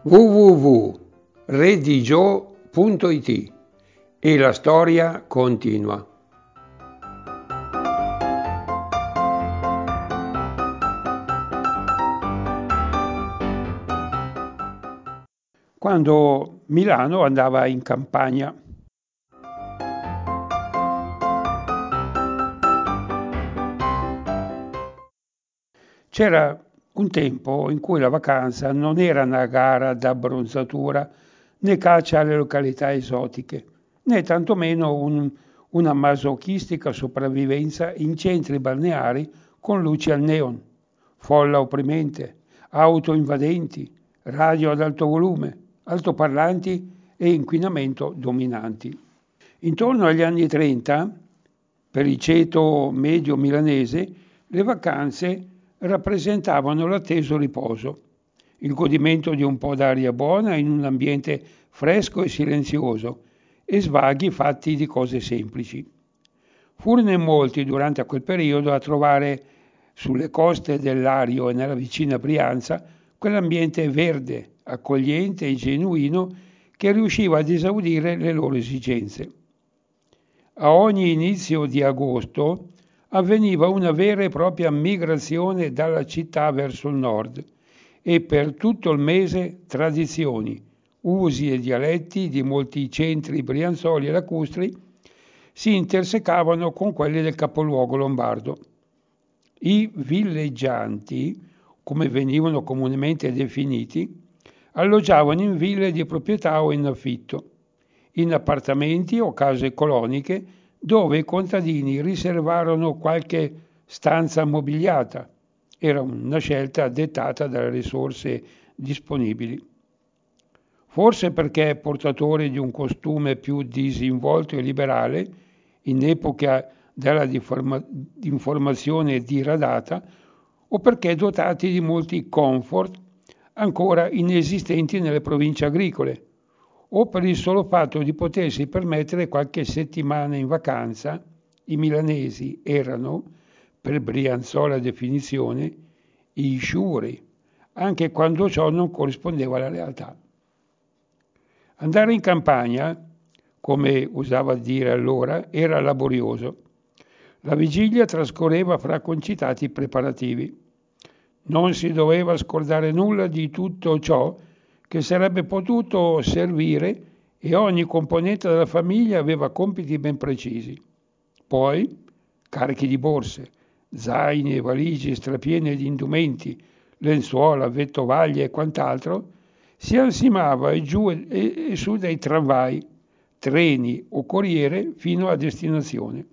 www.redigio.it e la storia continua. Quando Milano andava in campagna. C'era un tempo in cui la vacanza non era una gara d'abbronzatura né caccia alle località esotiche, né tantomeno una masochistica sopravvivenza in centri balneari con luci al neon, folla opprimente, auto invadenti, radio ad alto volume, altoparlanti e inquinamento dominanti. Intorno agli anni 30, per il ceto medio milanese, le vacanze rappresentavano l'atteso riposo, il godimento di un po' d'aria buona in un ambiente fresco e silenzioso e svaghi fatti di cose semplici. Furono in molti durante quel periodo a trovare sulle coste del Lario e nella vicina Brianza quell'ambiente verde, accogliente e genuino che riusciva ad esaudire le loro esigenze. A ogni inizio di agosto avveniva una vera e propria migrazione dalla città verso il nord e per tutto il mese tradizioni, usi e dialetti di molti centri brianzoli e lacustri si intersecavano con quelli del capoluogo lombardo. I villeggianti, come venivano comunemente definiti, alloggiavano in ville di proprietà o in affitto, in appartamenti o case coloniche dove i contadini riservarono qualche stanza mobiliata. Era una scelta dettata dalle risorse disponibili. Forse perché portatori di un costume più disinvolto e liberale, in epoca della informazione diradata, o perché dotati di molti comfort ancora inesistenti nelle province agricole, o per il solo fatto di potersi permettere qualche settimana in vacanza, i milanesi erano, per brianzola definizione, i sciuri, anche quando ciò non corrispondeva alla realtà. Andare in campagna, come usava dire allora, era laborioso. La vigilia trascorreva fra concitati preparativi. Non si doveva scordare nulla di tutto ciò che sarebbe potuto servire e ogni componente della famiglia aveva compiti ben precisi. Poi, carichi di borse, zaini e valigie strapiene di indumenti, lenzuola, vettovaglie e quant'altro, si ansimava e giù e su dai tramvai, treni o corriere fino a destinazione.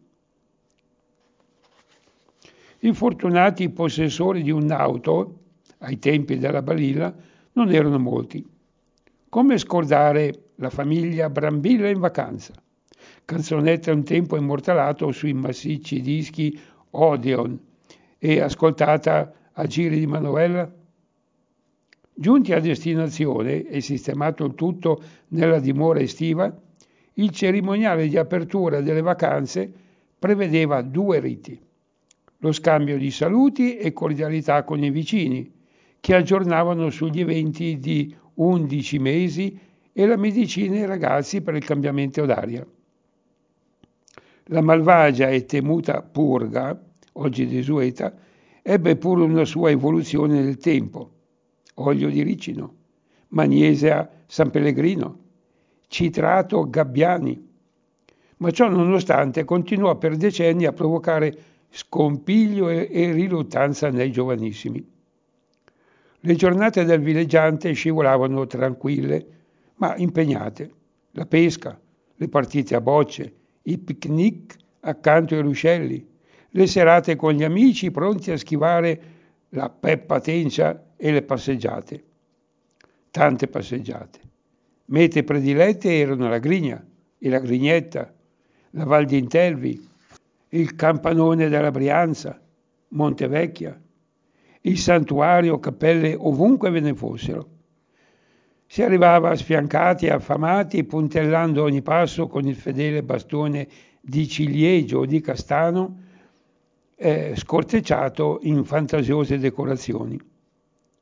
I fortunati possessori di un'auto, ai tempi della balilla, non erano molti. Come scordare la famiglia Brambilla in vacanza? Canzonetta un tempo immortalato sui massicci dischi Odeon e ascoltata a giri di manovella? Giunti a destinazione e sistemato il tutto nella dimora estiva, il cerimoniale di apertura delle vacanze prevedeva 2 riti: lo scambio di saluti e cordialità con i vicini, che aggiornavano sugli eventi di 11 mesi e la medicina ai ragazzi per il cambiamento d'aria. La malvagia e temuta purga, oggi desueta, ebbe pure una sua evoluzione nel tempo. Olio di ricino, magnesia San Pellegrino, citrato Gabbiani. Ma ciò nonostante continuò per decenni a provocare scompiglio e riluttanza nei giovanissimi. Le giornate del villeggiante scivolavano tranquille, ma impegnate. La pesca, le partite a bocce, i picnic accanto ai ruscelli, le serate con gli amici pronti a schivare la peppa tencia e le passeggiate. Tante passeggiate. Mete predilette erano la Grigna e la Grignetta, la Val d'Intelvi, il Campanone della Brianza, Montevecchia, il santuario, cappelle ovunque ve ne fossero. Si arrivava sfiancati e affamati, puntellando ogni passo con il fedele bastone di ciliegio o di castano, scortecciato in fantasiose decorazioni.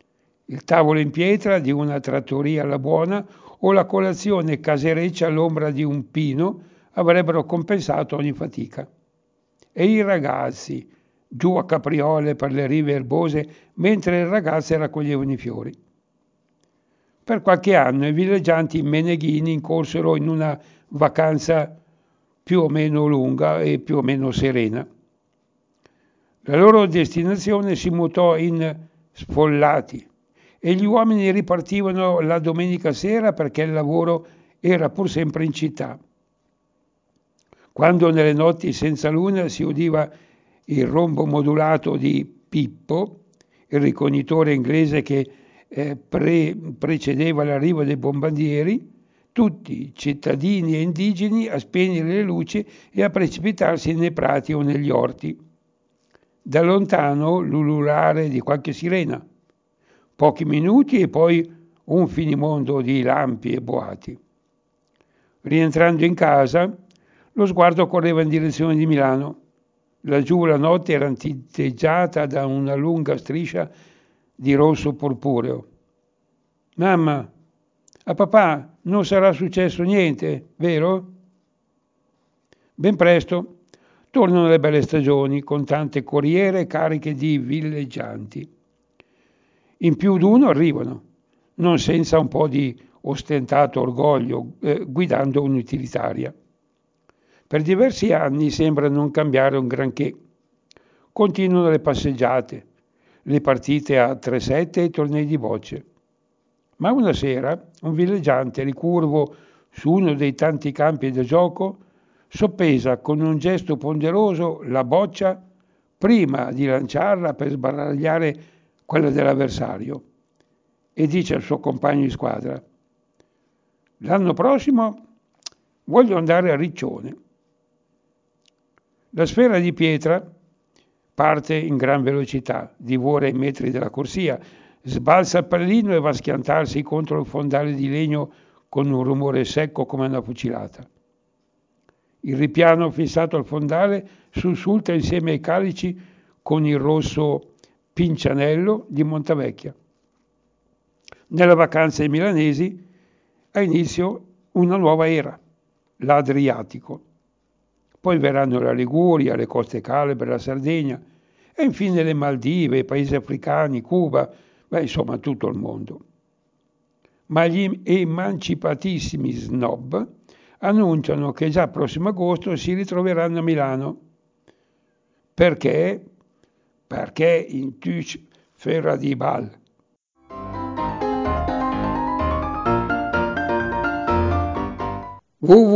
il tavolo in pietra di una trattoria alla buona o la colazione casereccia all'ombra di un pino avrebbero compensato ogni fatica. E i ragazzi, giù a capriole per le rive erbose, mentre le ragazze raccoglievano i fiori. Per qualche anno i villeggianti meneghini incorsero in una vacanza più o meno lunga e più o meno serena. La loro destinazione si mutò in sfollati e gli uomini ripartivano la domenica sera perché il lavoro era pur sempre in città. Quando nelle notti senza luna si udiva il rombo modulato di Pippo, il ricognitore inglese che precedeva l'arrivo dei bombardieri, tutti, cittadini e indigeni, a spegnere le luci e a precipitarsi nei prati o negli orti. Da lontano l'ululare di qualche sirena. Pochi minuti e poi un finimondo di lampi e boati. Rientrando in casa, lo sguardo correva in direzione di Milano. Laggiù la notte era tinteggiata da una lunga striscia di rosso purpureo. Mamma, a papà non sarà successo niente, vero? Ben presto tornano le belle stagioni con tante corriere cariche di villeggianti. In più d'uno arrivano, non senza un po' di ostentato orgoglio, guidando un'utilitaria. Per diversi anni sembra non cambiare un granché. Continuano le passeggiate, le partite a 3-7 e i tornei di bocce. Ma una sera un villeggiante ricurvo su uno dei tanti campi da gioco soppesa con un gesto ponderoso la boccia prima di lanciarla per sbaragliare quella dell'avversario e dice al suo compagno di squadra: l'anno prossimo voglio andare a Riccione. La sfera di pietra parte in gran velocità, divora i metri della corsia, sbalza il pallino e va a schiantarsi contro il fondale di legno con un rumore secco come una fucilata. Il ripiano fissato al fondale sussulta insieme ai calici con il rosso pincianello di Montavecchia. Nelle vacanze milanesi ha inizio una nuova era, l'Adriatico. Poi verranno la Liguria, le coste calabre, la Sardegna e infine le Maldive, i paesi africani, Cuba, insomma tutto il mondo. Ma gli emancipatissimi snob annunciano che già prossimo agosto si ritroveranno a Milano. Perché? Perché in Tuch Ferra di Bal.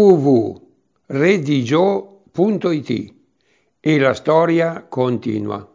www.redigio.it e la storia continua.